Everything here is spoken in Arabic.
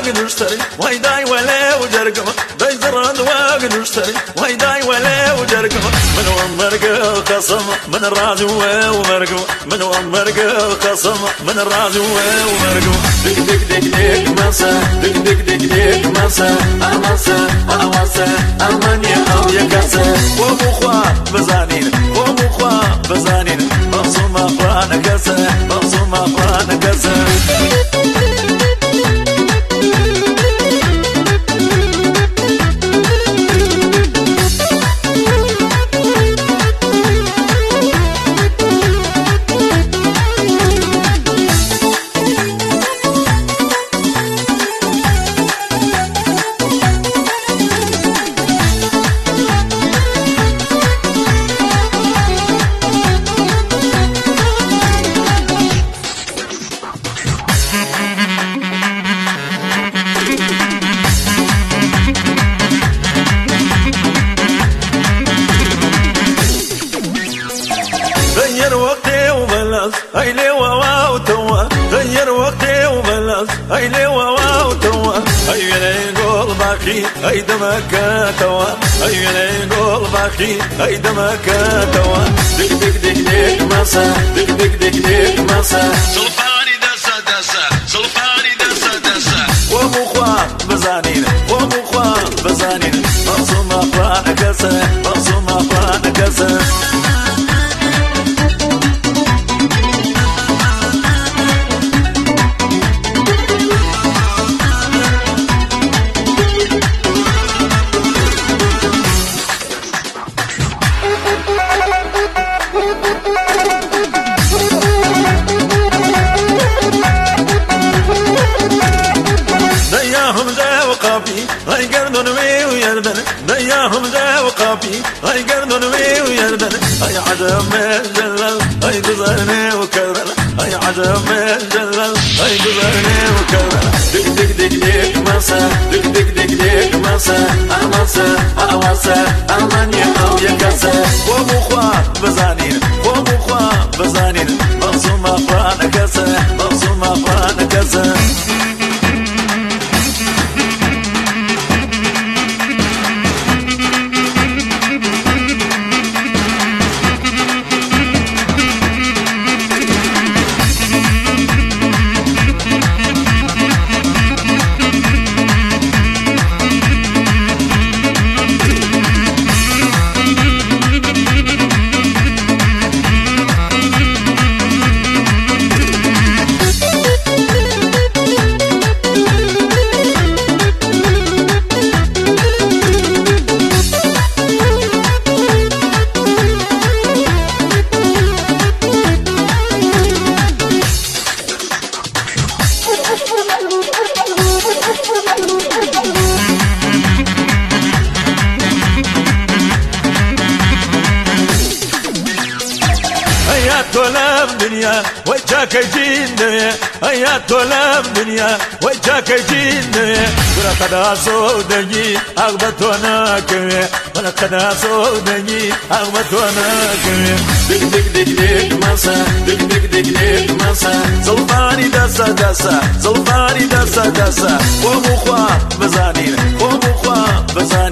نشتري ويداي ولا وجرقم داي زرد واق نشتري ويداي ولا وجرقم من ومرق قسم من الراز ومرقم من ومرق قسم من الراز ومرقم دق دق دق دق مسا دق دق دق دق مسا أمسا أمسا أمانيا أو يكسا ومخوا بزانين ومخوا بزانين مصوم أفران كسا مصوم أفران كسا هاي لي واو توا غير وقتي وبلاش هاي لي واو توا هاي لي قول باقي هاي دمك توا هاي لي قول باقي هاي دمك توا دق دق دق دق مسا دق دق دق دق مسا سلفاني دسا دسا سلفاني دسا دسا ومخوا بزانين ومخوا بزانين مصوم أفران كسا مصوم أفران كسا هاي قردن ويردن دياهم ذا وقافي هاي قردن ويردن هاي عجب من جلل هاي قزرني وكرر هاي عجب من جلل هاي قزرني وكرر دق دق دق دق مسا دق دق دق دق مسا أمسا أمسا أمانيا أو يكسا ومخوا بزانين ومخوا بزانين مصوم أفران كسا مصوم أفران كسا طلب دنيا وجهك يجينا هيا طلب دنيا وجهك يجينا ولا قد صودني أغبطنا كمية ولا قد صودني أغبطنا كمية دق دق دق دق مسا دق دق دق دق مسا سلطاني دسا دسا سلطاني دسا دسا ومخوا بزانين ومخوا بزانين